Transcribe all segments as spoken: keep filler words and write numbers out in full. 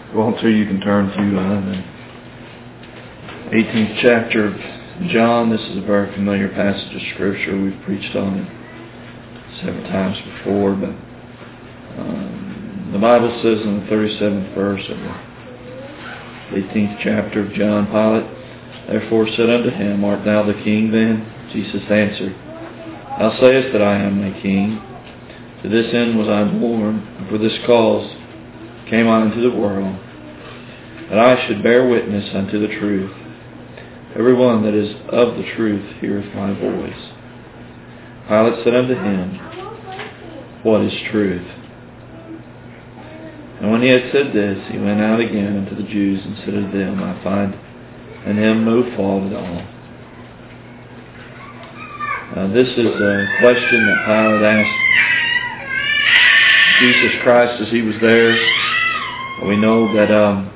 Going through, you can turn to uh, the eighteenth chapter of John. This is a very familiar passage of Scripture. We've preached on it several times before, but um, the Bible says in the thirty-seventh verse of the eighteenth chapter of John, Pilate therefore said unto him, Art thou the king then? Jesus answered, Thou sayest that I am a king. To this end was I born, and for this cause came I into the world, that I should bear witness unto the truth. Every one that is of the truth heareth my voice. Pilate said unto him, What is truth? And when he had said this, he went out again unto the Jews, and said unto them, I find in him no fault at all. Now, this is a question that Pilate asked Jesus Christ as he was there. We know that um,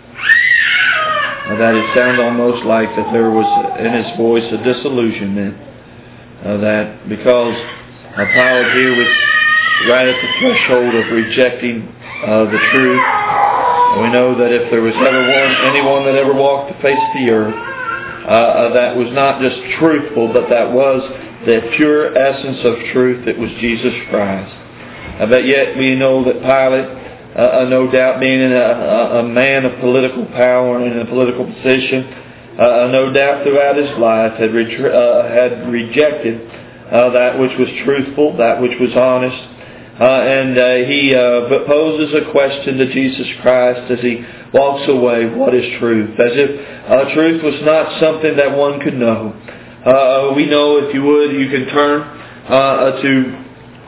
that it sounded almost like that there was in his voice a disillusionment. Uh, that because uh, Pilate here was right at the threshold of rejecting uh, the truth. We know that if there was ever one, anyone that ever walked the face of the earth, uh, that was not just truthful, but that was the pure essence of truth, it was Jesus Christ. Uh, but yet we know that Pilate, uh, no doubt being in a, a man of political power and in a political position, uh, no doubt throughout his life had, re- uh, had rejected uh, that which was truthful, that which was honest. Uh, and uh, he uh, poses a question to Jesus Christ as he walks away, what is truth? As if uh, truth was not something that one could know. Uh, we know, if you would, you can turn uh, to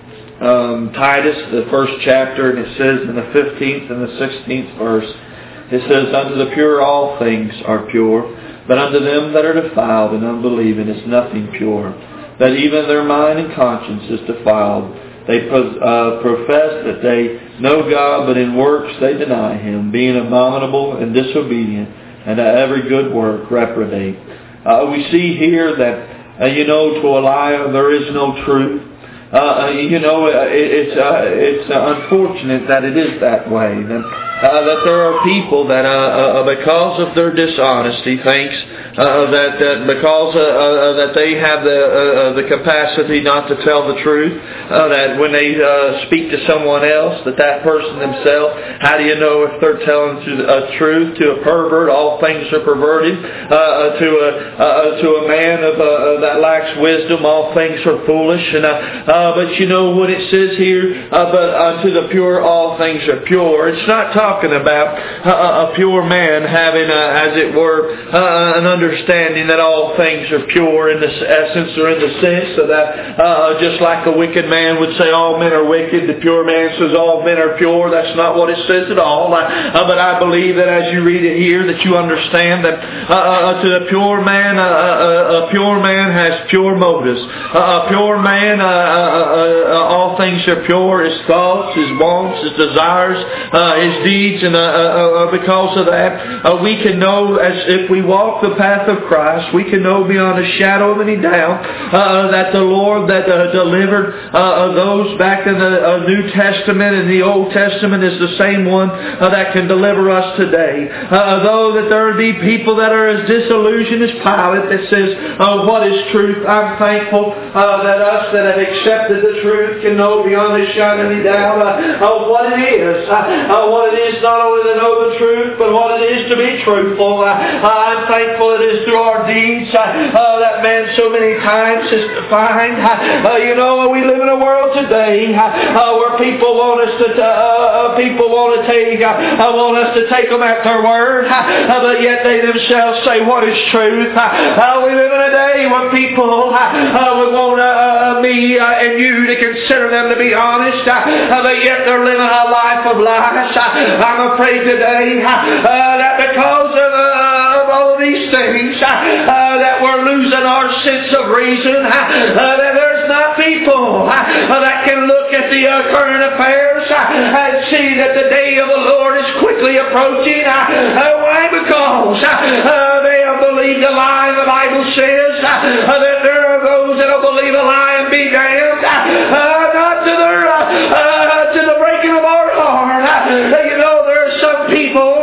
um, Titus, the first chapter, and it says in the fifteenth and the sixteenth verse, it says, Unto the pure all things are pure, but unto them that are defiled and unbelieving is nothing pure, that even their mind and conscience is defiled. They uh, profess that they know God, but in works they deny Him, being abominable and disobedient, and to every good work reprobate. Uh, we see here that, uh, you know, to a liar there is no truth. Uh, you know, it, it's uh, it's uh, unfortunate that it is that way. That, uh, that there are people that, uh, uh, because of their dishonesty, thinks uh, that, that because uh, uh, that they have the uh, the capacity not to tell the truth, uh, that when they uh, speak to someone else, that that person themselves, how do you know if they're telling a truth to a pervert? All things are perverted. Uh, to a uh, to a man of uh, that lacks wisdom, all things are foolish. And uh, uh, but you know what it says here? Uh, but unto the pure, all things are pure. It's not talking about uh, a pure man having, uh, as it were, uh, an understanding that all things are pure in the essence or in the sense of that. Uh, just like a wicked man would say all men are wicked, the pure man says all men are pure. That's not what it says at all. Uh, but I believe that as you read it here, that you understand that uh, uh, to the pure man, uh, uh, a pure man has pure motives. Uh, a pure man, uh, uh, uh, all things are pure. His thoughts, his wants, his desires, uh, his deeds. And uh, uh, because of that, uh, we can know, as if we walk the path of Christ, we can know beyond a shadow of any doubt uh, that the Lord that uh, delivered uh, those back in the uh, New Testament and the Old Testament is the same one uh, that can deliver us today. Uh, though that there be people that are as disillusioned as Pilate that says, uh, what is truth? I'm thankful uh, that us that have accepted the truth can know beyond a shadow of any doubt uh, uh, what it is. Uh, uh, what it is not only to know the truth, but what it is to be truthful. Uh, I'm thankful it is through our deeds uh, uh, that man so many times is defined. Uh, you know, we live in a world today uh, where people want us to uh, uh, people want to take uh, uh, want us to take them at their word, uh, but yet they themselves say what is truth. Uh, we live in a day when people uh, uh, would want uh, uh, me uh, and you to consider them to be honest, uh, but yet they're living a life of lies. I'm afraid today uh, that because of, uh, of all these things uh, uh, that we're losing our sense of reason, uh, uh, that there's not people uh, that can look at the uh, current affairs uh, and see that the day of the Lord is quickly approaching. Uh, uh, why? Because uh, uh, they have believed a lie. The Bible says uh, that there are those that will believe a lie and be damned, uh, not to their uh, uh, to the breaking of our heart. Uh, you know, there are some people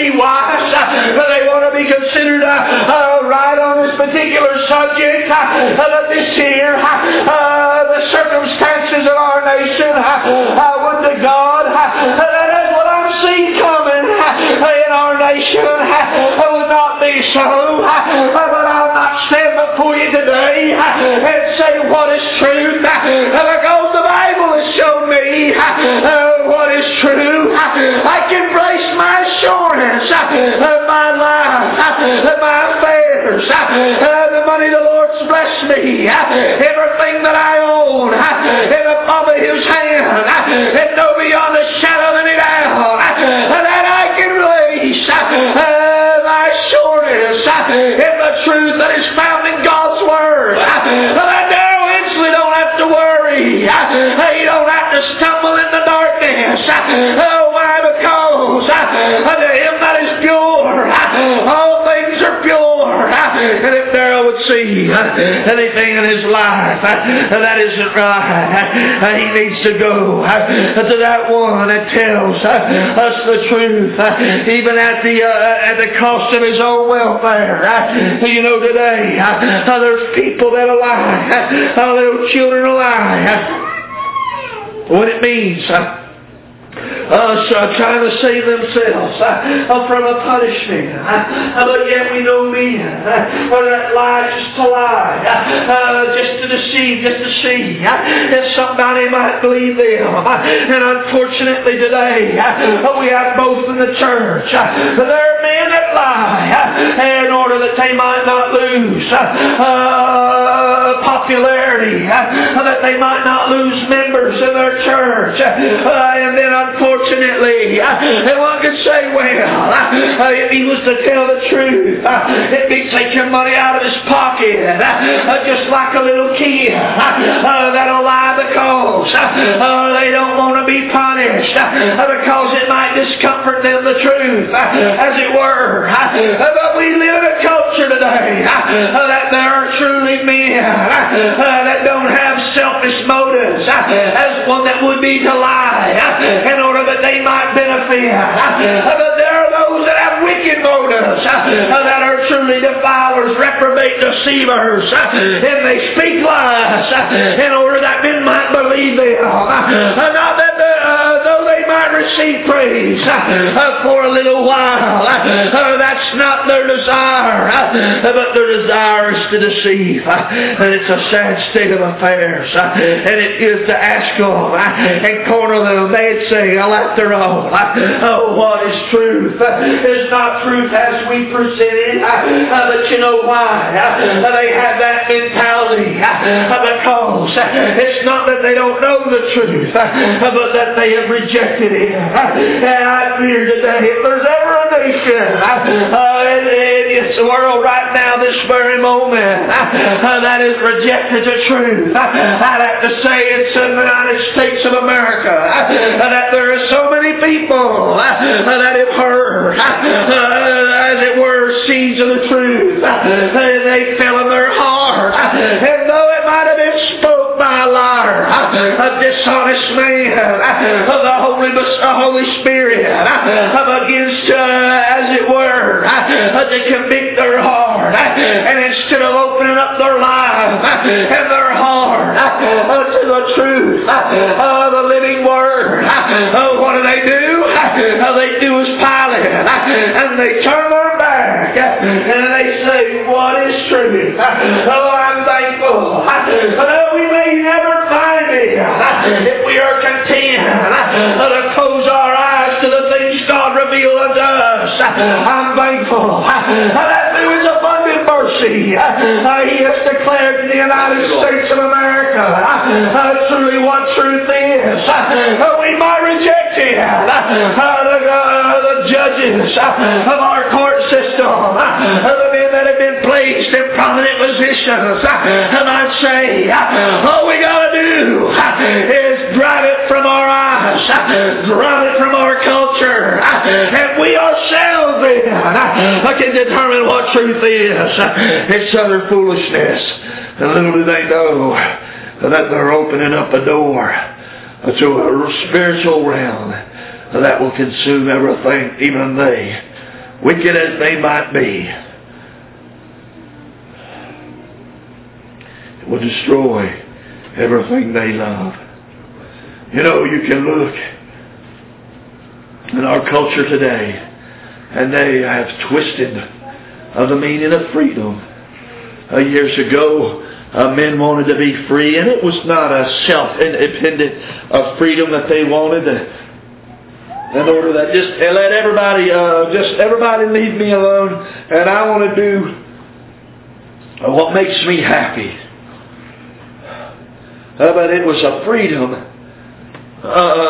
be wise. They want to be considered uh, right on this particular subject. Uh, this here, uh, the circumstances of our nation, uh, would to God, uh, that is what I'm seeing coming uh, in our nation. Uh, would not be so. Uh, but I'll not stand before you today uh, and say what is truth. Uh, because the Bible has shown me uh, what is true. I can brace my assurance of my life, of my affairs, uh, the money the Lord's blessed me, everything that I own, in the palm of His hand, and know beyond the shadow of any doubt that I can place my assurance in the truth that is found in God's Word. I now instantly don't have to worry. You don't have to stumble in the darkness. Why? Because unto Him that is pure, all things are pure. And if Darrell would see anything in his life that isn't right, he needs to go to that one that tells us the truth, even at the uh, at the cost of his own welfare. You know, today there's people that lie, little children lie. What it means. Uh, so trying to save themselves uh, from a punishment. Uh, but yet we know men uh, that lie just to lie, uh, just to deceive, just to see uh, if somebody might believe them. Uh, and unfortunately today uh, we have both in the church. Uh, there are men that lie uh, in order that they might not lose uh, uh, popularity, uh, that they might not lose members in their church. Uh, and then unfortunately, and one could say, well, uh, if he was to tell the truth, uh, it'd be taking money out of his pocket, uh, just like a little kid uh, that'll lie because uh, they don't want to be punished, uh, because it might discomfort them, the truth, uh, as it were. Uh, but we live in a culture today uh, that there are truly men uh, that don't have selfish motives, uh, as one that would be to lie uh, in order that they might benefit. Uh, but there are those that have wicked motives, uh, that are truly defilers, reprobate deceivers, uh, and they speak lies uh, in order that men might believe them. Uh, not that the, uh, though they might receive praise uh, for a little while, uh, that's not their desire, uh, but their desire is to deceive. Uh, and it's a sad state of affairs. Uh, and it is to ask them uh, and corner them. They'd say, after all, oh, what is truth? It's not truth as we present it, uh, but you know why? Uh, they have that mentality uh, because it's not that they don't know the truth, uh, but that they have rejected it. Uh, and I fear today, if there's ever a nation uh, in, in this world right now, this very moment, uh, that has rejected the truth, uh, I'd have to say it's in the United States of America, uh, that there are so many people uh, that have heard, uh, as it were, seeds of the truth. Uh, they fell in their heart, uh, and though it might have been spoke by a liar, uh, a dishonest man, uh, the Holy, uh, Holy Spirit, uh, against, uh, as it were, uh, to convict their heart, uh, and instead of opening up their life uh, and their heart uh, to the truth, uh, the living Word, uh, what do they do? Uh, they do as Pilate, uh, and they turn their back, uh, and they say, what is truth? Uh, oh, I'm thankful. Uh, we may never find it uh, if we are content uh, to close our eyes to the things God revealed unto us. Uh, I'm thankful uh, that through His abundant mercy, uh, He has declared in the United States of America uh, truly what truth is. Uh, we might reject it. Uh, the, uh, the judges uh, of our court system, uh, the men that have been placed in prominent positions, uh, and I'd say, uh, all we got to do uh, is drive it from our eyes, uh, drive it from our culture, uh, and we ourselves then uh, can determine what truth is. Uh, it's utter foolishness. And little do they know that they're opening up a door to a spiritual realm that will consume everything even they wicked as they might be, it will destroy everything they love. You know, you can look in our culture today, and they have twisted of the meaning of freedom. Uh, years ago, uh, men wanted to be free, and it was not a self-independent uh, freedom that they wanted. Uh, in order that just uh, let everybody, uh, just everybody leave me alone, and I want to do uh, what makes me happy. Uh, but it was a freedom, uh,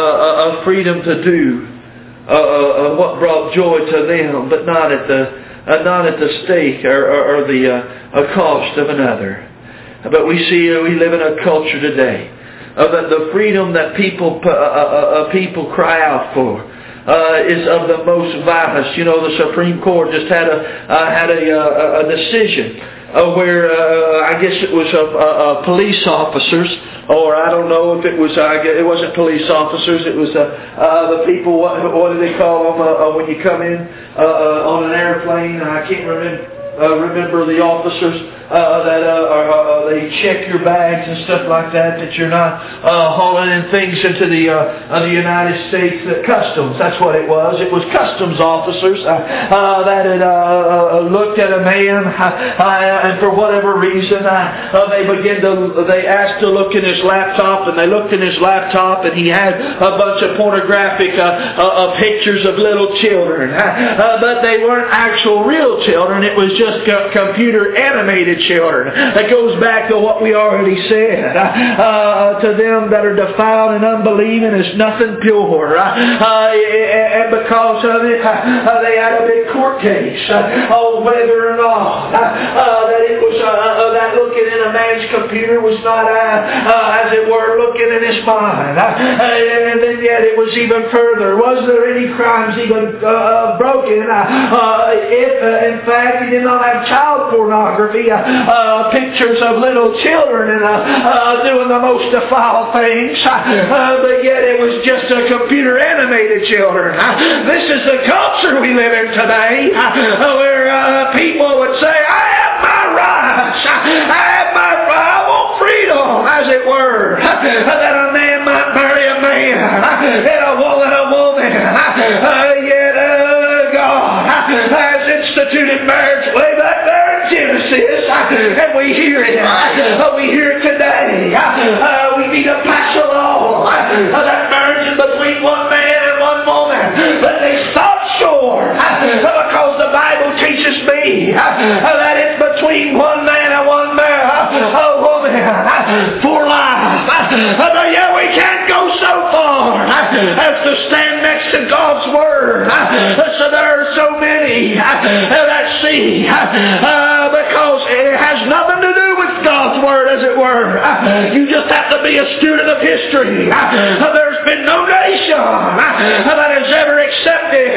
a, a freedom to do uh, uh, what brought joy to them, but not at the uh, not at the stake or, or, or the uh, cost of another. But we see uh, we live in a culture today uh, that the freedom that people uh, uh, uh, people cry out for uh, is of the most violence. You know, the Supreme Court just had a uh, had a, a, a decision uh, where uh, I guess it was uh, uh, police officers. Or I don't know if it was, uh, it wasn't police officers, it was uh, uh, the people, what, what do they call them uh, uh, when you come in uh, uh, on an airplane? I can't remember, uh, remember the officers uh, that uh, are, uh, they check your bags and stuff like that, that you're not uh, hauling in things into the, uh, uh, the United States. Uh, customs, that's what it was. It was customs officers uh, uh, that had uh, uh, looked at a man uh, uh, and for whatever reason uh, uh, they began to, they asked to look in his laptop, and they looked in his laptop, and he had a bunch of pornographic uh, uh, uh, pictures of little children. Uh, uh, but they weren't actual real children. It was just co- computer animated children. That goes back to what we already said. Uh, uh, to them that are defiled and unbelieving is nothing pure. Uh, uh, and because of it, uh, they had a big court case uh, on whether or not uh, uh, that it was uh, uh, that looking in a man's computer was not uh, uh, as it were, looking in his mind. Uh, and then yet it was even further. Was there any crimes even uh, broken? Uh, uh, if, uh, in fact, he did not have child pornography, uh, uh, pictures of little children and uh, uh, doing the most defiled things, uh, but yet it was just a computer animated children. Uh, this is the culture we live in today, uh, where uh, people would say, I have my rights. I have my I want freedom, as it were, that a man might marry a man and a woman a woman. Uh, yet uh, God has instituted marriage way back there in Genesis, and we hear it. Uh, we hear it today. Uh, we need to pass a law uh, that marriage is between one man and one woman. But they stop short uh, because the Bible teaches me uh, that it's between one man and one man, uh, a woman uh, for life. Uh, but yeah, we can't go so far uh, as to stand next to God's Word. Uh, so there are so many uh, that see uh, because it has nothing to do with God's Word, as it were. Uh, you just have to be a student of history. Uh, there's been no nation uh, that has ever accepted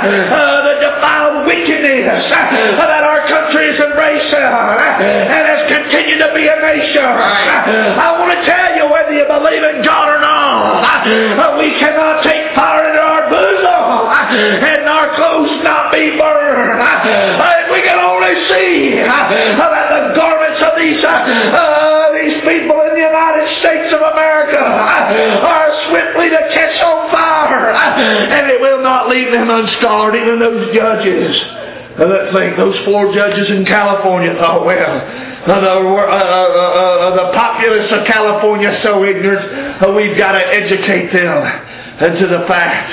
uh, the defiled wickedness uh, that our country has embraced uh, and has continued to be a nation. Uh, I want to tell you, whether you believe in God or not, uh, we cannot take fire into our bosom uh, and our clothes not be burned. Uh, if we can only see uh, that the garments of these uh, uh, these people in the United States of America uh, are swiftly to catch on fire, uh, and it will not leave them unscarred. Even those judges uh, that think, those four judges in California thought, well, uh, the, uh, uh, uh, the populace of California is so ignorant, uh, we've got to educate them into the fact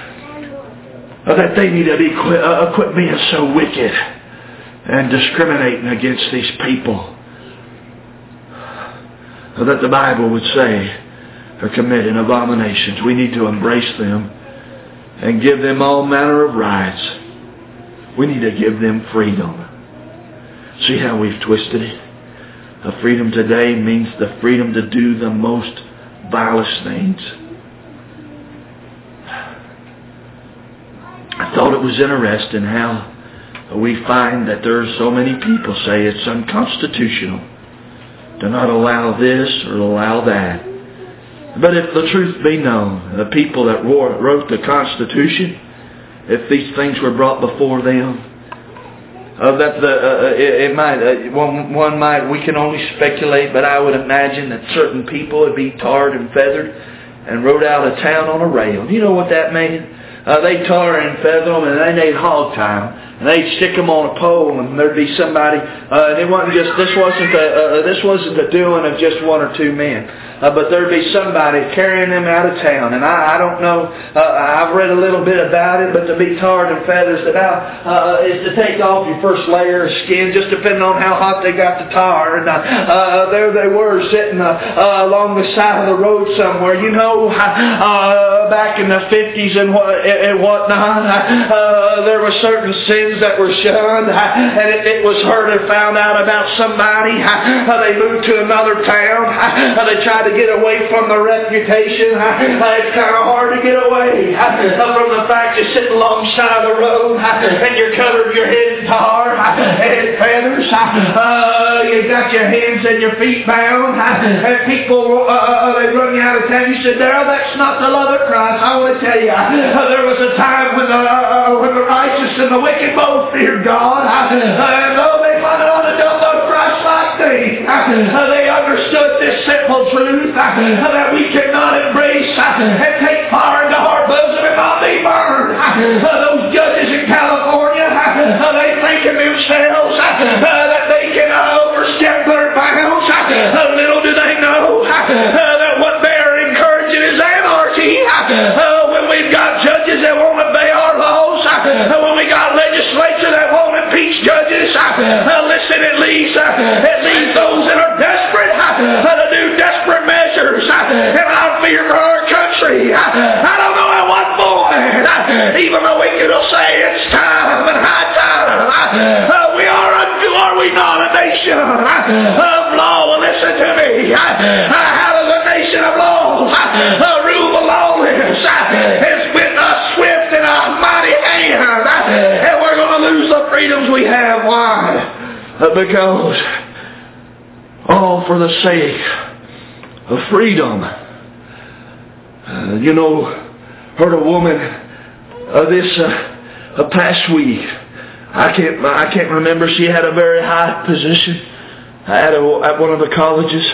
uh, that they need to be quit, uh, quit being so wicked and discriminating against these people uh, that the Bible would say are committing abominations. We need to embrace them and give them all manner of rights. We need to give them freedom. See how we've twisted it? The freedom today means the freedom to do the most vilest things. I thought it was interesting how we find that there are so many people say it's unconstitutional to not allow this or allow that. But if the truth be known, the people that wrote the Constitution if these things were brought before them. Uh, that the uh, it, it might uh, one one might we can only speculate, but I would imagine that certain people would be tarred and feathered and rode out of town on a rail. You know what that meant? Uh, they'd tar and feather them, and then they'd hog tie them, and they'd stick them on a pole, and there'd be somebody. Uh, and it wasn't just this wasn't the uh, this wasn't the doing of just one or two men. Uh, but there'd be somebody carrying them out of town. And I, I don't know, uh, I've read a little bit about it, but to be tarred and feathers about uh, is to take off your first layer of skin, just depending on how hot they got the tar. And uh, uh, there they were sitting uh, uh, along the side of the road somewhere. You know, uh, back in the fifties and, what, and whatnot, uh, there were certain sins that were shunned. And it, it was heard or found out about somebody. Uh, they moved to another town. Uh, they tried to get away from the reputation. Uh, it's kind of hard to get away uh, from the fact you're sitting alongside the road uh, and you're covered your head in tar uh, and feathers. Uh, you got your hands and your feet bound. Uh, and people, uh, they run you out of town. You said, "Darrell, that's not the love of Christ." I want to tell you, uh, there was a time when the, uh, when the righteous and the wicked both feared God. Uh, and though they might not have done the Christ-like thing, uh, they understood this simple truth. Uh, that we cannot embrace uh, and take fire into our bosom and not be burned. Uh, those judges in California, uh, they think of themselves uh, uh, that they can uh, overstep their bounds. Uh, little do they know uh, that what they're encouraging is anarchy. Uh, when we've got judges that won't obey our laws, uh, when we got legislature that won't impeach judges, uh, listen, it leaves, uh, it leaves those that are desperate uh, to do desperate measures. And I fear for our country. I don't know at what point, even the wicked will say it's time and high time. We are, a, are we not a nation of law? Well, listen to me. How does a nation of law rule the lawless? It's with a swift and a mighty hand. And we're going to lose the freedoms we have. Why? Because all for the sake of freedom. Uh, you know, heard a woman uh, this uh, uh, past week. I can't I can't remember. She had a very high position at, a, at one of the colleges,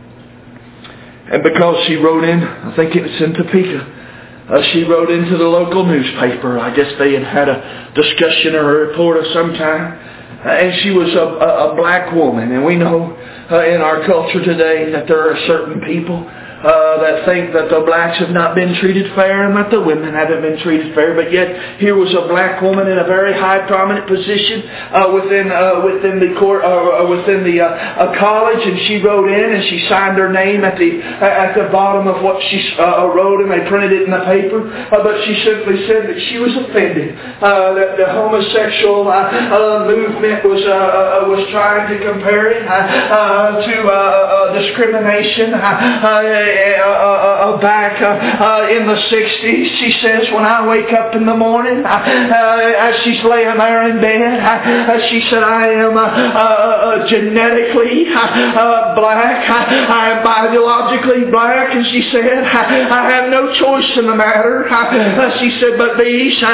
and because she wrote in, I think it's in Topeka. Uh, she wrote into the local newspaper. I guess they had had a discussion or a report of some kind. Uh, and she was a, a, a black woman. And we know uh, in our culture today that there are certain people Uh, that think that the blacks have not been treated fair and that the women haven't been treated fair. But yet here was a black woman in a very high prominent position uh, within uh, within the court uh, within the uh, college, and she wrote in and she signed her name at the uh, at the bottom of what she uh, wrote, and they printed it in the paper. Uh, but she simply said that she was offended uh, that the homosexual uh, uh, movement was uh, uh, was trying to compare it uh, uh, to uh, uh, discrimination. Uh, Uh, uh, uh, back uh, uh, in the sixties, she says, when I wake up in the morning, uh, uh, as she's laying there in bed, uh, she said, I am uh, uh, genetically uh, black, I am biologically black, and she said, I have no choice in the matter. Uh, she said, but these uh,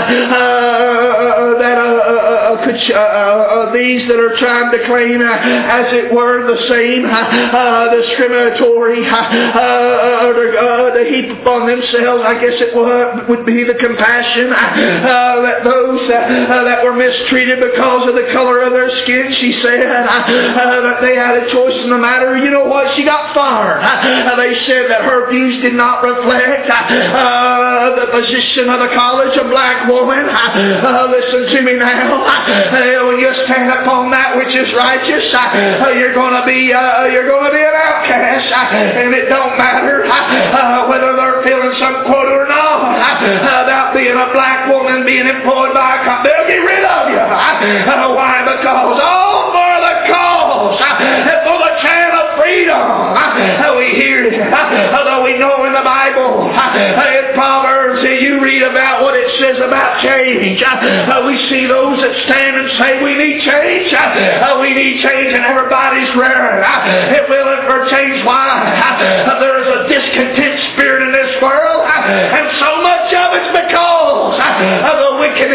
uh, that uh, uh, could, uh, uh, these that are trying to claim, uh, as it were, the same uh, discriminatory uh, Uh, to, uh, to heap upon themselves, I guess it would, would be the compassion uh, that those uh, uh, that were mistreated because of the color of their skin. She said uh, uh, that they had a choice in the matter. You know what? She got fired. Uh, they said that her views did not reflect uh, the position of the college, a black woman. Uh, listen to me now. Uh, when you stand upon that which is righteous, uh, you're going to be uh, you're going to be an outcast, uh, and it don't matter. Uh, whether they're feeling some quota or not, uh, about being a black woman being employed by a company, they'll get rid of you. Uh, why? Because all for the cause uh, and for the chant of freedom. Uh, we hear it, uh, although we know in the Bible, uh, in Proverbs, uh, you read about what it says about change. Uh, we see those that stand and say we need change. Uh, we need change, and everybody's rare. Uh, if willing for change, why? Uh, there is a discontent spirit in this world, and so much of it's because of the wickedness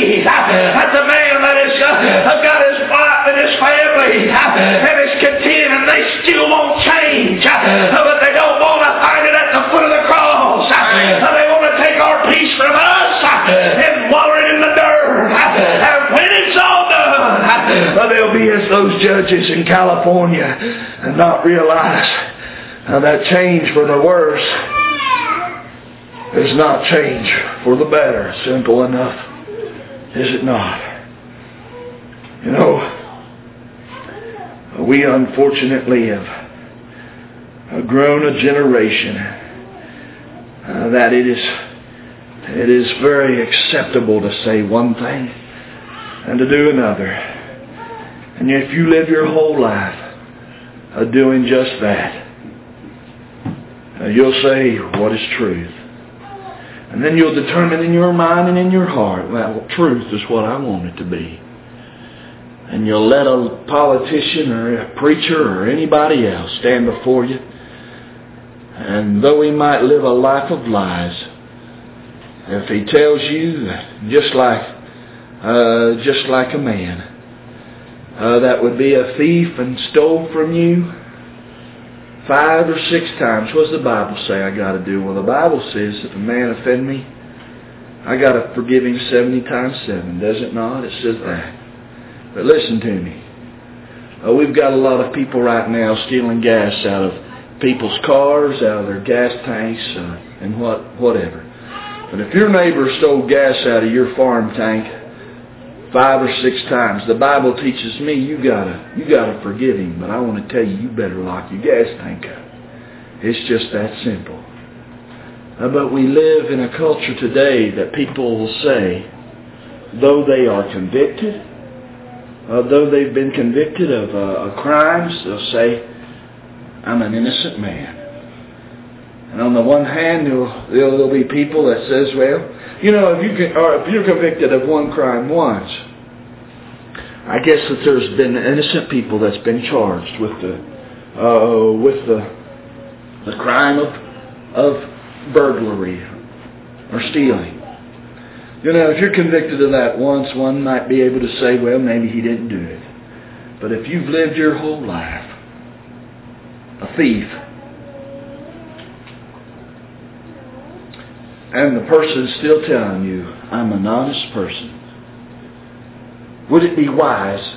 see that the man that has got his wife and his family and is content and they still won't change, but they don't want to find it at the foot of the cross. They want to take our peace from us and waller it in the dirt. And when it's all done, they'll be as those judges in California and not realize how that change for the worse is not change for the better. Simple enough, is it not? You know, we unfortunately have grown a generation uh, that it is it is very acceptable to say one thing and to do another. And if you live your whole life uh, doing just that, uh, you'll say what is truth. And then you'll determine in your mind and in your heart, well, truth is what I want it to be. And you'll let a politician or a preacher or anybody else stand before you. And though he might live a life of lies, if he tells you that just like uh, just like a man uh, that would be a thief and stole from you five or six times, what does the Bible say I got to do? Well, the Bible says if a man offend me, I got to forgive him seventy times seven. Does it not? It says that. But listen to me. Uh, we've got a lot of people right now stealing gas out of people's cars, out of their gas tanks, uh, and what whatever. But if your neighbor stole gas out of your farm tank five or six times, the Bible teaches me you gotta you gotta forgive him. But I want to tell you, you better lock your gas tank up. It's just that simple. Uh, but we live in a culture today that people will say, though they are convicted, uh, though they've been convicted of uh, crimes, they'll say, I'm an innocent man. And on the one hand, there'll, there'll be people that says, well, you know, if, you can, or if you're convicted of one crime once, I guess that there's been innocent people that's been charged with the uh, with the the crime of of burglary or stealing. You know, if you're convicted of that once, one might be able to say, well, maybe he didn't do it. But if you've lived your whole life a thief, and the person is still telling you, I'm an honest person, would it be wise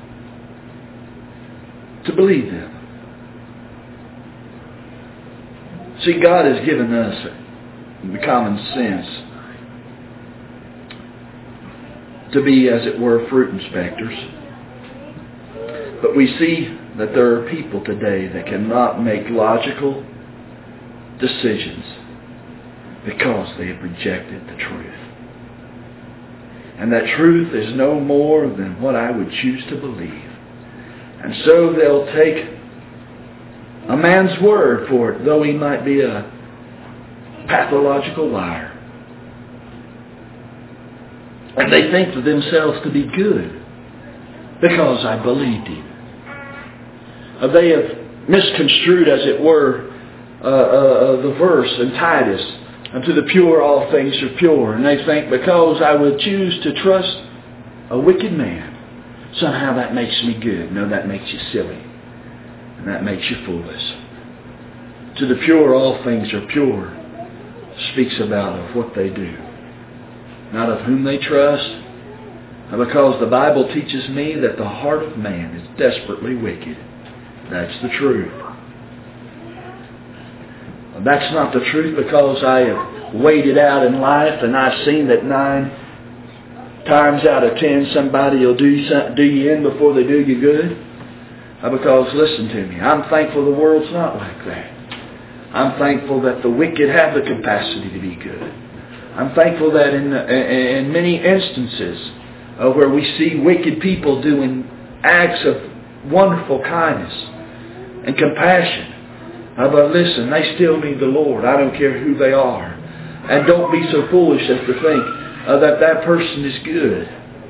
to believe them? See, God has given us the common sense to be, as it were, fruit inspectors. But we see that there are people today that cannot make logical decisions because they have rejected the truth. And that truth is no more than what I would choose to believe. And so they'll take a man's word for it, though he might be a pathological liar. And they think to themselves to be good because I believed him. Uh, they have misconstrued, as it were, uh, uh, the verse in Titus, unto the pure all things are pure. And they think because I would choose to trust a wicked man, somehow that makes me good. No, that makes you silly. And that makes you foolish. To the pure all things are pure speaks about of what they do, not of whom they trust. Because the Bible teaches me that the heart of man is desperately wicked. That's the truth. That's not the truth because I have waited out in life and I've seen that nine times out of ten somebody will do, do you in before they do you good. Because, listen to me, I'm thankful the world's not like that. I'm thankful that the wicked have the capacity to be good. I'm thankful that in, in many instances uh, where we see wicked people doing acts of wonderful kindness and compassion, Uh, but listen, they still need the Lord. I don't care who they are. And don't be so foolish as to think uh, that that person is good.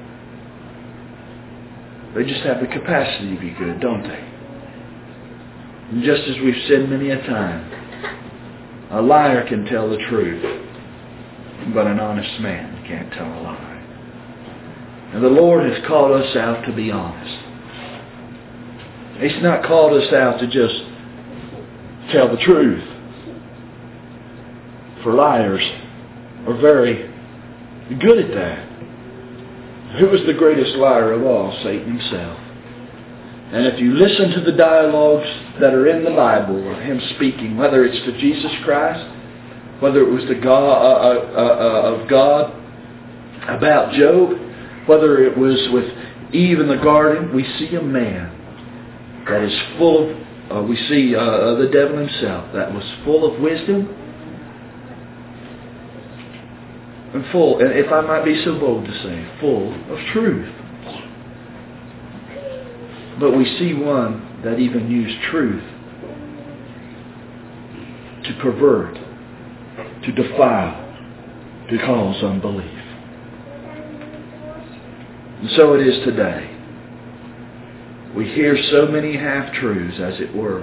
They just have the capacity to be good, don't they? And just as we've said many a time, a liar can tell the truth, but an honest man can't tell a lie. And the Lord has called us out to be honest. He's not called us out to just tell the truth. For liars are very good at that. Who was the greatest liar of all? Satan himself. And if you listen to the dialogues that are in the Bible of him speaking, whether it's to Jesus Christ, whether it was to God, uh, uh, uh, of God about Job, whether it was with Eve in the garden, we see a man that is full of, uh, we see uh, the devil himself, that was full of wisdom and full, and if I might be so bold to say, full of truth. But we see one that even used truth to pervert, to defile, to cause unbelief. And so it is today. We hear so many half-truths, as it were.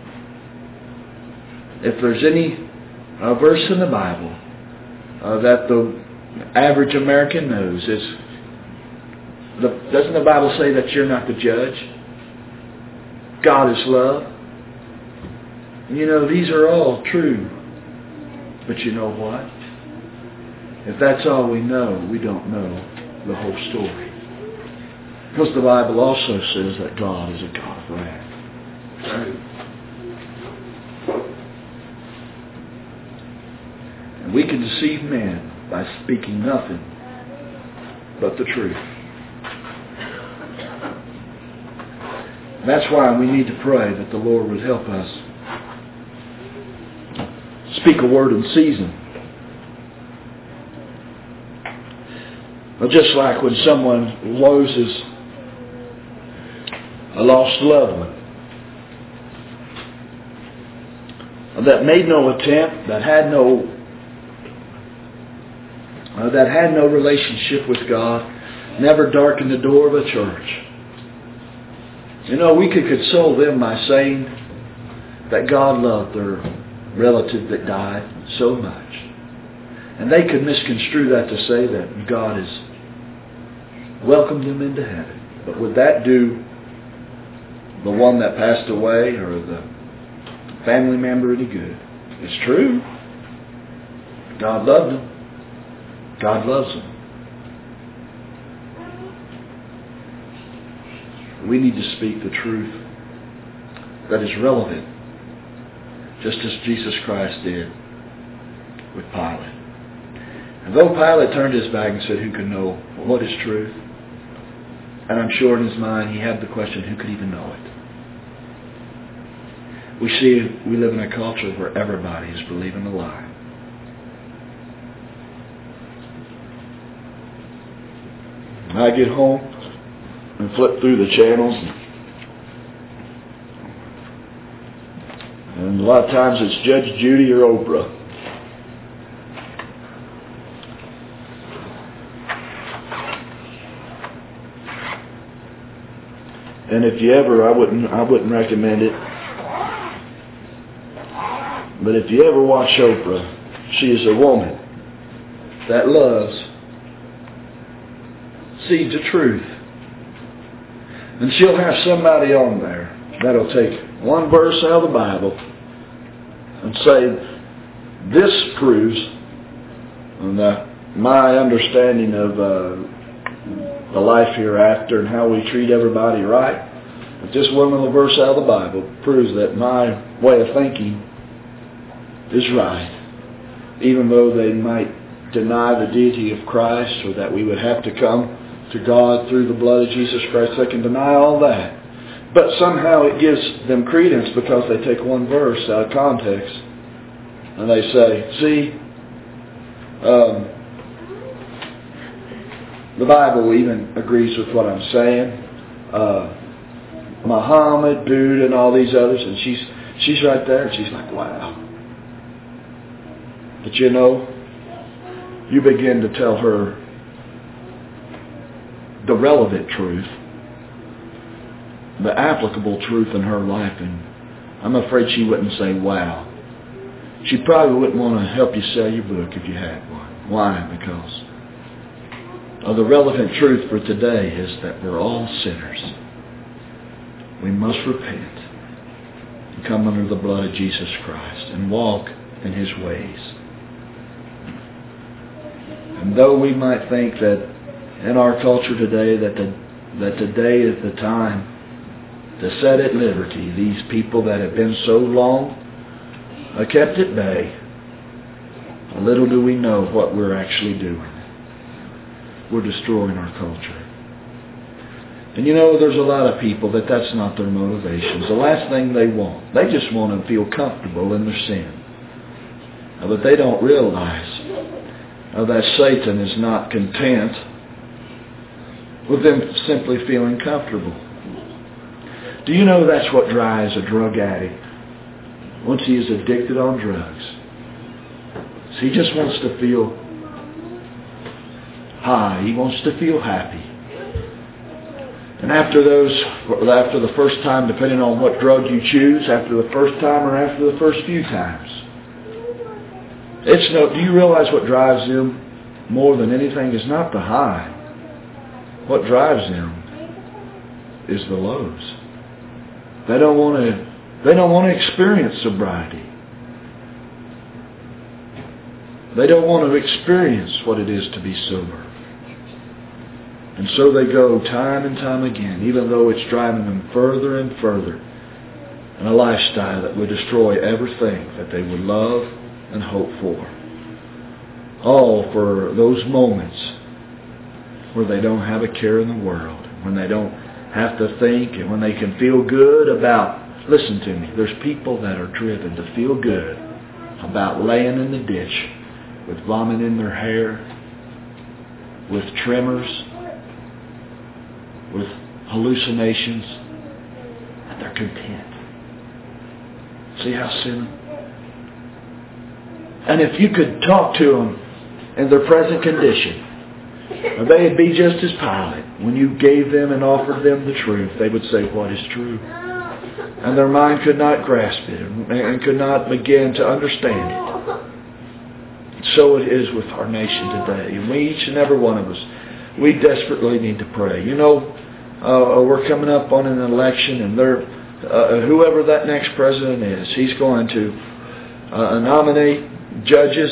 If there's any uh, verse in the Bible uh, that the average American knows, is the, doesn't the Bible say that you're not the judge? God is love. And you know, these are all true. But you know what? If that's all we know, we don't know the whole story. Because the Bible also says that God is a God of wrath. And we can deceive men by speaking nothing but the truth. And that's why we need to pray that the Lord would help us speak a word in season. But just like when someone loses a lost loved one that made no attempt, that had no uh, that had no relationship with God, never darkened the door of a church. You know, we could console them by saying that God loved their relative that died so much. And they could misconstrue that to say that God has welcomed them into heaven. But would that do the one that passed away or the family member any good? It's true. God loved them. God loves them. We need to speak the truth that is relevant, just as Jesus Christ did with Pilate. And though Pilate turned his back and said, who can know what is truth? And I'm sure in his mind he had the question, who could even know it? We see we live in a culture where everybody is believing a lie. And I get home and flip through the channels, and a lot of times it's Judge Judy or Oprah. And if you ever, I wouldn't, I wouldn't recommend it. But if you ever watch Oprah, she is a woman that loves seeds of truth. And she'll have somebody on there that'll take one verse out of the Bible and say, this proves that my understanding of uh, the life hereafter and how we treat everybody right, but this one little verse out of the Bible proves that my way of thinking is right. Even though they might deny the deity of Christ, or that we would have to come to God through the blood of Jesus Christ, they can deny all that. But somehow it gives them credence because they take one verse out of context and they say, see, um, the Bible even agrees with what I'm saying. Uh, Muhammad, Buddha, and all these others, and she's she's right there, and she's like, wow. But you know, you begin to tell her the relevant truth, the applicable truth in her life, and I'm afraid she wouldn't say, wow. She probably wouldn't want to help you sell your book if you had one. Why? Because Uh, the relevant truth for today is that we're all sinners. We must repent and come under the blood of Jesus Christ and walk in His ways. And though we might think that in our culture today that the, that today is the time to set at liberty these people that have been so long uh, kept at bay, little do we know what we're actually doing. We're destroying our culture. And you know, there's a lot of people that that's not their motivations. The last thing they want, they just want to feel comfortable in their sin. Uh, but they don't realize uh, that Satan is not content with them simply feeling comfortable. Do you know that's what drives a drug addict once he is addicted on drugs? So he just wants to feel high. He wants to feel happy. And after those, after the first time, depending on what drug you choose, after the first time or after the first few times, it's no. Do you realize what drives them more than anything is not the high? What drives them is the lows. They don't want to. They don't want to experience sobriety. They don't want to experience what it is to be sober. And so they go time and time again, even though it's driving them further and further in a lifestyle that would destroy everything that they would love and hope for. All for those moments where they don't have a care in the world, when they don't have to think, and when they can feel good about, listen to me, there's people that are driven to feel good about laying in the ditch with vomit in their hair, with tremors, with hallucinations, and they're content. See how sin? And if you could talk to them in their present condition, they'd be just as Pilate. When you gave them and offered them the truth, they would say, what is true? And their mind could not grasp it and could not begin to understand it. So it is with our nation today. And we, each and every one of us, we desperately need to pray. You know, uh, we're coming up on an election, and they're, uh, whoever that next president is, he's going to uh, nominate judges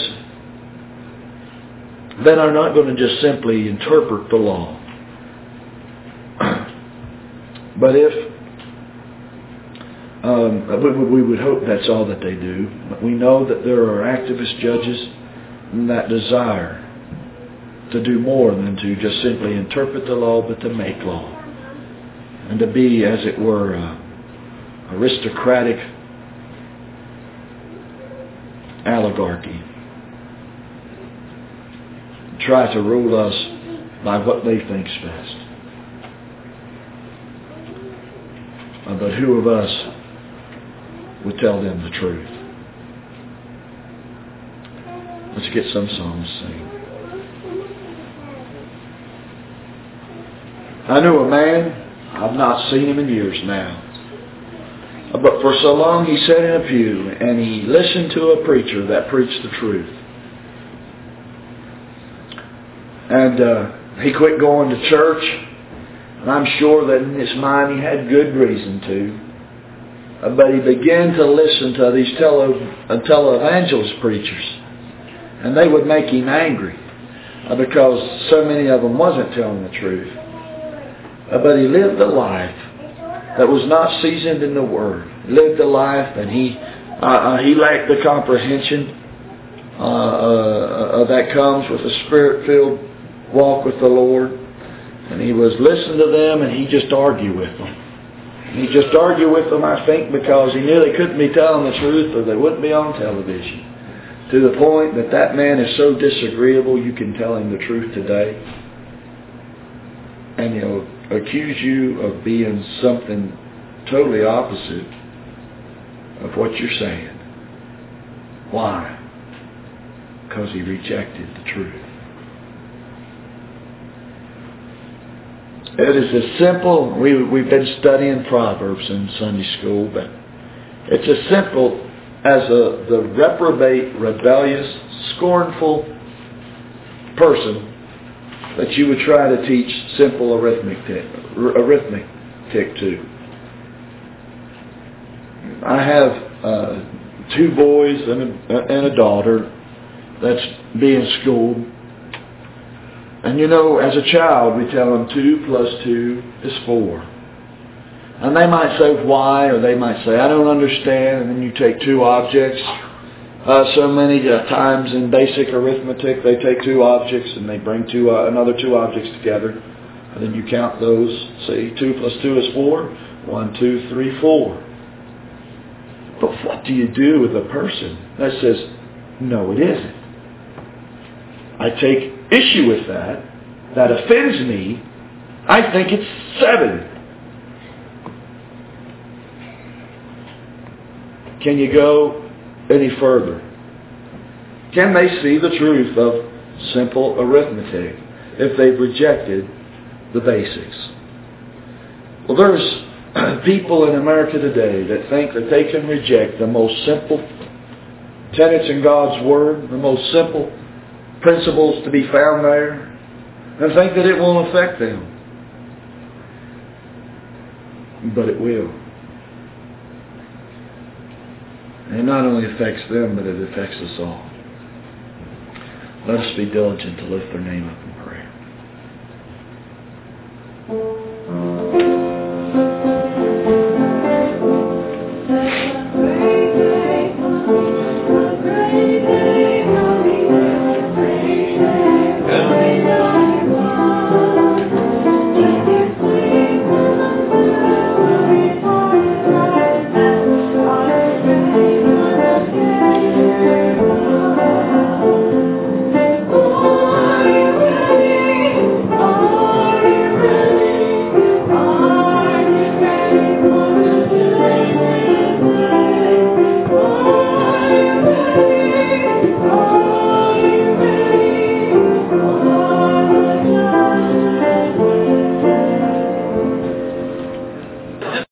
that are not going to just simply interpret the law. But if, um, we, we would hope that's all that they do, but we know that there are activist judges that desire to do more than to just simply interpret the law, but to make law. And to be, as it were, uh, aristocratic oligarchy. Try to rule us by what they think's best. Uh, but who of us would tell them the truth? Let's get some songs to sing. I knew a man, I've not seen him in years now, but for so long he sat in a pew and he listened to a preacher that preached the truth. And uh, he quit going to church, and I'm sure that in his mind he had good reason to. Uh, but he began to listen to these tele, uh, televangelist preachers, and they would make him angry uh, because so many of them wasn't telling the truth. Uh, but he lived a life that was not seasoned in the Word. He lived a life, and he uh, uh, he lacked the comprehension uh, uh, uh, that comes with a Spirit-filled walk with the Lord. And he was listening to them, and he just argued with them. And he just argued with them, I think, because he knew they couldn't be telling the truth, or they wouldn't be on television. To the point that that man is so disagreeable, you can tell him the truth today, and he'll accuse you of being something totally opposite of what you're saying. Why? Because he rejected the truth. It is as simple, we, we've been studying Proverbs in Sunday school, but it's as simple as a, the reprobate, rebellious, scornful person that you would try to teach simple arithmetic, arithmetic to. I have uh, two boys and a, and a daughter that's being schooled. And you know, as a child, we tell them two plus two is four. And they might say why, or they might say, I don't understand. And then you take two objects. Uh, so many uh, times in basic arithmetic, they take two objects and they bring two uh, another two objects together. And then you count those. See, two plus two is four. One, two, three, four. But what do you do with a person that says, no, it isn't? I take issue with that. That offends me. I think it's seven. Can you go any further? Can they see the truth of simple arithmetic if they've rejected the basics? Well, there's people in America today that think that they can reject the most simple tenets in God's Word, the most simple principles to be found there, and think that it won't affect them. But it will. And it not only affects them, but it affects us all. Let us be diligent to lift their name up in prayer.